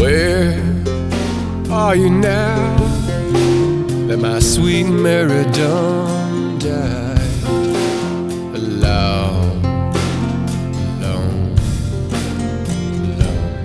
Where are you now that my sweet Mary done died?